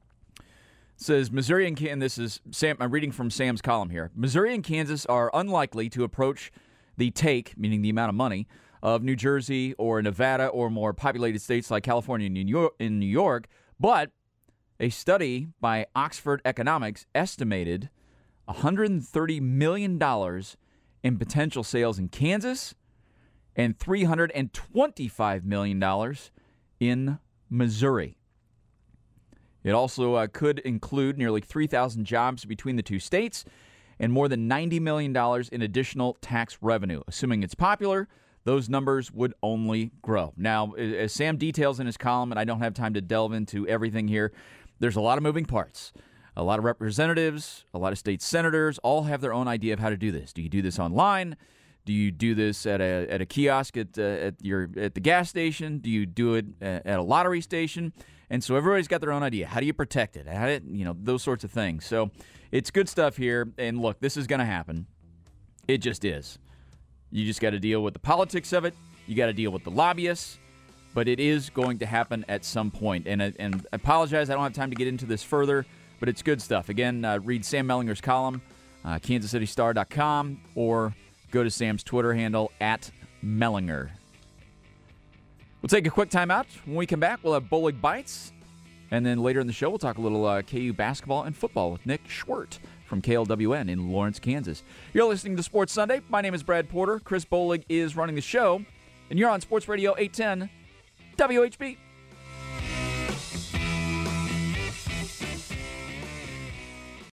It says Missouri and Kansas, and this is Sam, I'm reading from Sam's column here. Missouri and Kansas are unlikely to approach the take, meaning the amount of money, of New Jersey or Nevada or more populated states like California and New York, in New York, but a study by Oxford Economics estimated one hundred thirty million dollars in potential sales in Kansas and three hundred twenty-five million dollars in Missouri. It also uh, could include nearly three thousand jobs between the two states and more than ninety million dollars in additional tax revenue. Assuming it's popular, those numbers would only grow. Now, as Sam details in his column, and I don't have time to delve into everything here, there's a lot of moving parts. A lot of representatives, a lot of state senators all have their own idea of how to do this. Do you do this online? Do you do this at a at a kiosk at uh, at your at the gas station? Do you do it at a lottery station? And so everybody's got their own idea. How do you protect it? How do, you know, those sorts of things. So it's good stuff here. And look, this is going to happen. It just is. You just got to deal with the politics of it. You got to deal with the lobbyists. But it is going to happen at some point. And, and I apologize, I don't have time to get into this further, but it's good stuff. Again, uh, read Sam Mellinger's column, uh, kansas city star dot com, or go to Sam's Twitter handle, at Mellinger. We'll take a quick time out. When we come back, we'll have Bolig Bites. And then later in the show, we'll talk a little uh, K U basketball and football with Nick Schwert from K L W N in Lawrence, Kansas. You're listening to Sports Sunday. My name is Brad Porter. Chris Bolig is running the show. And you're on Sports Radio eight ten W H B.